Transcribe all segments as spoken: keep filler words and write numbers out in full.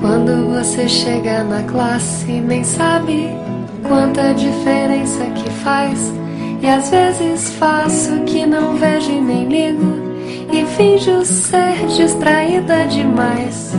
Quando você chega na classe, nem sabe quanta diferença que faz. E às vezes faço que não vejo e nem ligo, e finjo ser distraída demais.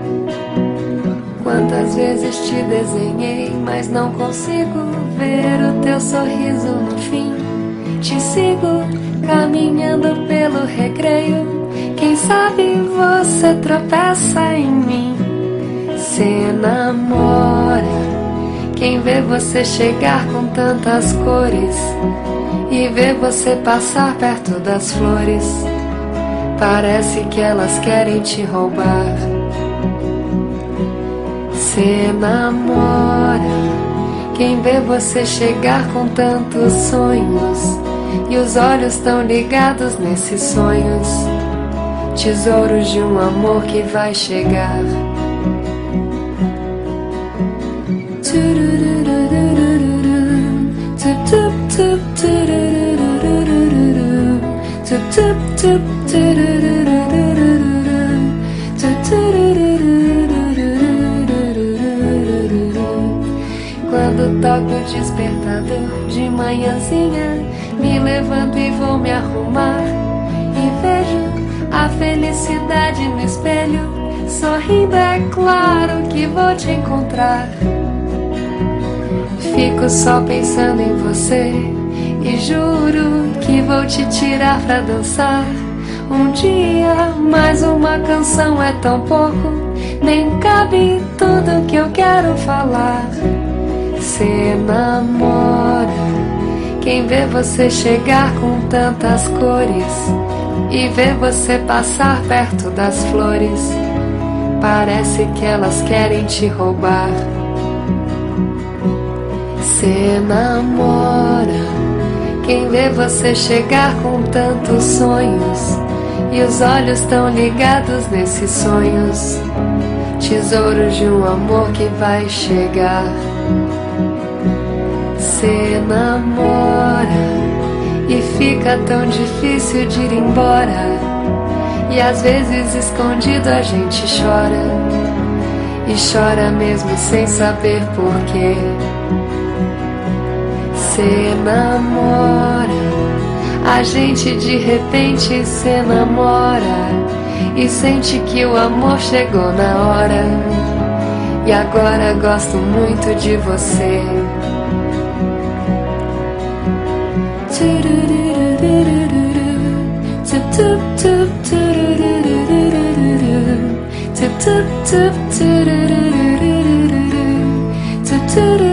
Quantas vezes te desenhei, mas não consigo ver o teu sorriso no fim. Te sigo caminhando pelo recreio, quem sabe você tropeça em mim. Se namora quem vê você chegar com tantas cores e vê você passar perto das flores. Parece que elas querem te roubar. Se namora quem vê você chegar com tantos sonhos e os olhos tão ligados nesses sonhos, tesouros de um amor que vai chegar. Quando toco o despertador de manhãzinha, me levanto e vou me arrumar, e vejo a felicidade no espelho, sorrindo, é claro que vou te encontrar. Fico só pensando em você e juro que vou te tirar pra dançar. Um dia, mais uma canção é tão pouco, nem cabe tudo que eu quero falar. Se namora quem vê você chegar com tantas cores e vê você passar perto das flores. Parece que elas querem te roubar. Se namora quem vê você chegar com tantos sonhos e os olhos tão ligados nesses sonhos, tesouros de um amor que vai chegar. Se namora e fica tão difícil de ir embora, e às vezes escondido a gente chora, e chora mesmo sem saber porquê. Se namora, a gente de repente se namora e sente que o amor chegou na hora, e agora gosto muito de você. Tup tup